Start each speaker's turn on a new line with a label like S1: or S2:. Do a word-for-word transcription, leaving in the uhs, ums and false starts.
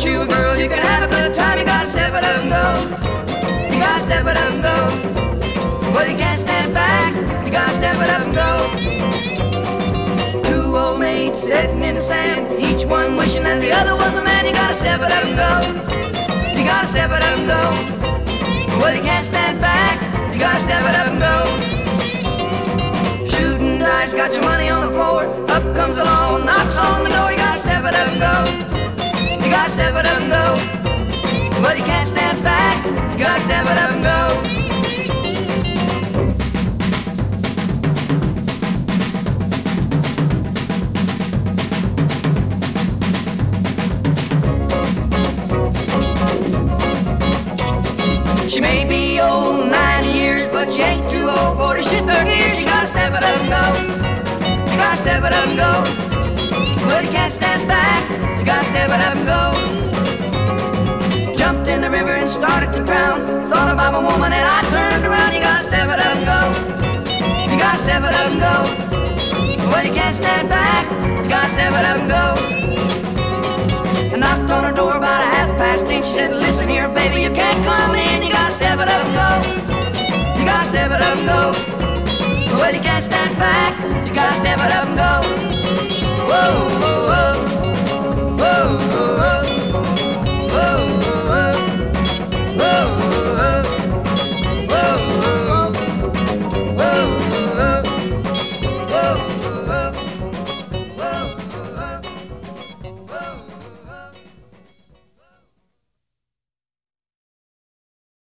S1: you a girl, you can have a good time. You gotta step it up and go. You gotta step it up and go. Well, you can't stand back. You gotta step it up and go. Two old maids sitting in the sand, each one wishing that the other was a man. You gotta step it up and go. You gotta step it up and go. Well, you can't stand back. You gotta step it up and go. Shooting dice, got your money on the floor. Up comes a law, knocks on the door. You gotta step it up and go. You gotta step it up and go. Well, you can't stand back. You gotta step it up and go. She may be old ninety years, but she ain't too old for to shift her gears. You gotta step it up and go. You gotta step it up and go. Well, you can't stand back. You gotta step it up and go. Jumped in the river and started to drown. Thought about my woman and I turned around. You gotta step it up and go. You gotta step it up and go. Well, you can't stand back. You gotta step it up and go. I knocked on her door about a half past ten. She said, listen here, baby, you can't come in. You gotta step it up and go. You gotta step it up and go. Well, you can't stand back. You gotta step it up and go. Whoa, whoa, whoa.